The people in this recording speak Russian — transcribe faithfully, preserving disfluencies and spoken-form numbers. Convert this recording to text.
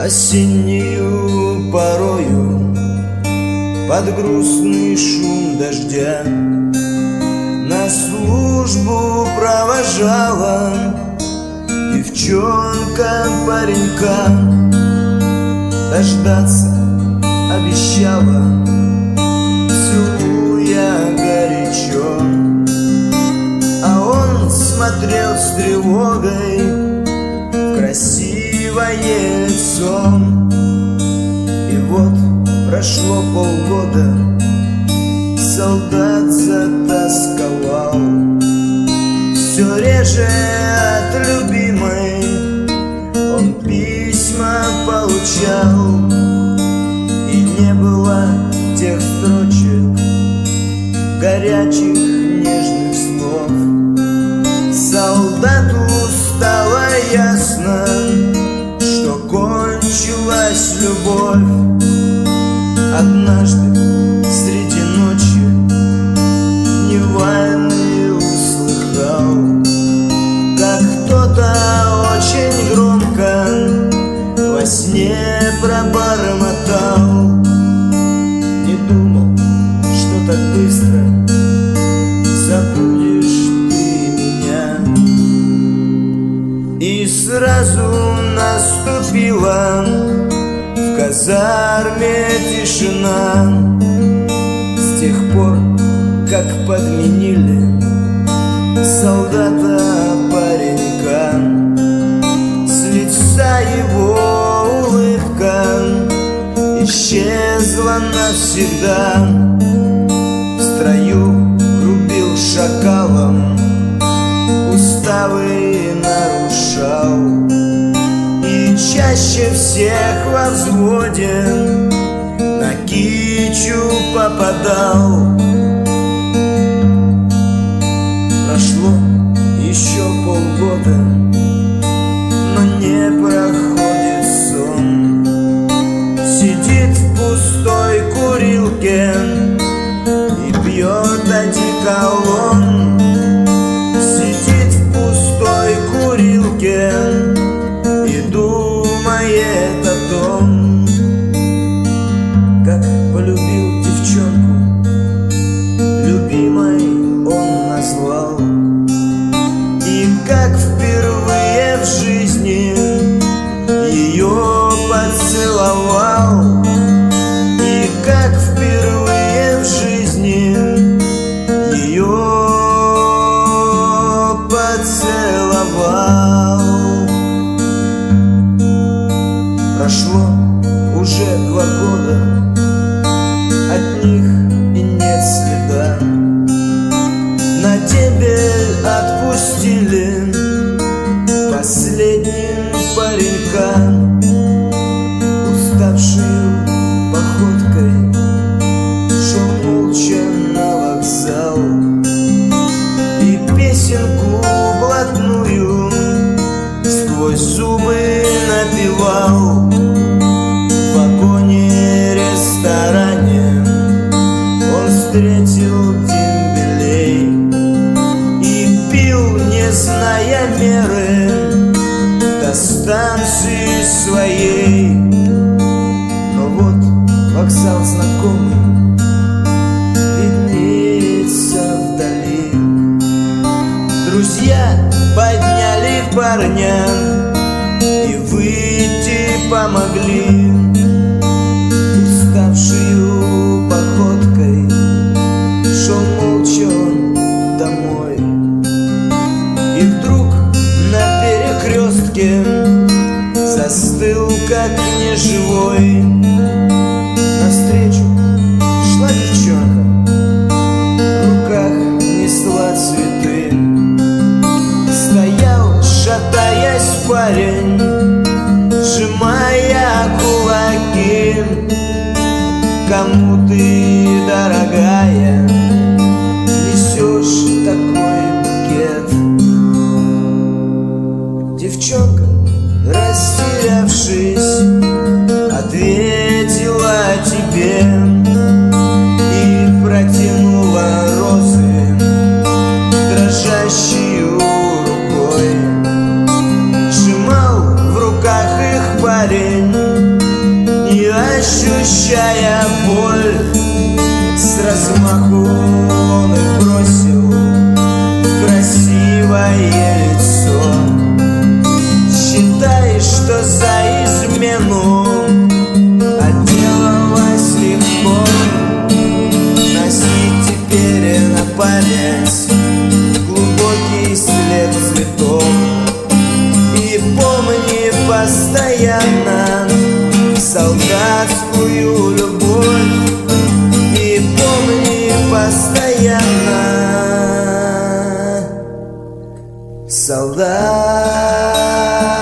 осеннею порою под грустный шум дождя на службу провожала девчонка паренька, дождаться обещала, целуя горячо. А он смотрел с тревогой в красивое лицо. И вот прошло полгода, солдат затасковал, все реже от любимой он письма получал. И не было тех строчек, горячих нежных слов. Солдату стало ясно, что кончилась любовь. Однажды среди ночи Невальный услыхал, как кто-то очень громко во сне пробормотал. Не думал, что так быстро забудешь ты меня. И сразу наступила в казарме тишина. С тех пор, как подменили солдата паренька, с лица его улыбка исчезла навсегда. В строю рубил шакалом, уставы нарушал, и чаще всех во взводе на кичу попадал. Прошло еще полгода, но не проходит сон. Сидит в пустой курилке и пьет одеколон. Сидит в пустой курилке и думает о том, как полюбил девчонку, любимой он назвал. И как впервые в жизни ее поцеловал. И как впервые в жизни ее поцеловал. Прошло уже два года, от них и нет следа. На тебе отпустили последним паренька, уставшую походкой шел молча на вокзал. И песенку блатную сквозь зубы напевал. В вагоне-ресторане он встретил дембелей и пил, не зная меры, до станции своей. Но вот вокзал знакомый виднеется вдали. Друзья подняли парня и выйти помогли. Уставшую походкой шел молча он домой. И вдруг на перекрестке застыл, как неживой. Навстречу шла девчонка, в руках несла цветы. Стоял, шатаясь, парень, сжимая кулаки. Кому ты, дорогая, несешь такой букет? Девчонка, растерявшись, ответила тебе и протянула розы дрожащую рукой. Сжимал в руках их парень, ощущая боль, с размаху он и бросил в красивое лицо. Считай, что за измену отделалась легко. Носи теперь на память глубокий след цветов. И помни постоянно солдатскую любовь. И помни постоянно солдат.